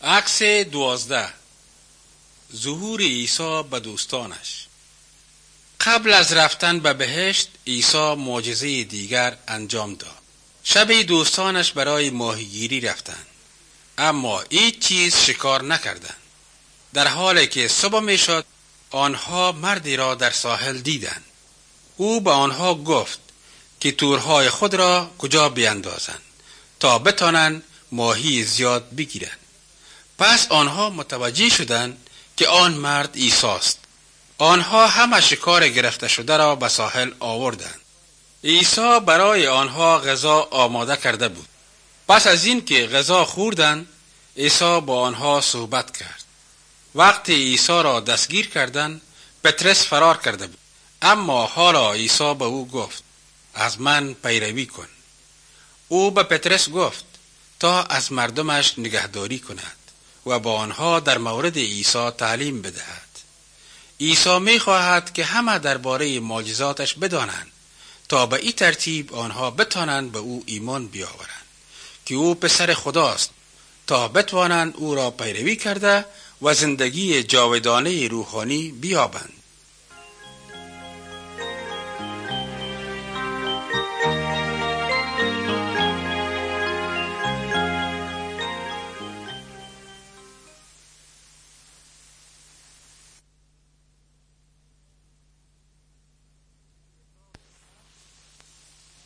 عکس 12. ظهور عیسی به دوستانش. قبل از رفتن به بهشت عیسی معجزه دیگر انجام داد. شب دوستانش برای ماهیگیری رفتند، اما هیچ چیز شکار نکردند. در حالی که صبح می شد آنها مردی را در ساحل دیدند. او به آنها گفت که تورهای خود را کجا بیندازند تا بتانند ماهی زیاد بگیرند. پس آنها متوجه شدند که آن مرد عیسی است. آنها همه شکار گرفته شده را به ساحل آوردند. عیسی برای آنها غذا آماده کرده بود. پس از این که غذا خوردند، عیسی با آنها صحبت کرد. وقتی عیسی را دستگیر کردند، پطرس فرار کرده بود. اما حالا عیسی به او گفت از من پیروی کن. او به پطرس گفت تا از مردمش نگهداری کند و با آنها در مورد عیسی تعلیم بدهد. عیسی می خواهد که همه درباره معجزاتش بدانند تا به این ترتیب آنها بتوانند به او ایمان بیاورند که او پسر خداست، تا بتوانند او را پیروی کرده و زندگی جاودانه روحانی بیابند.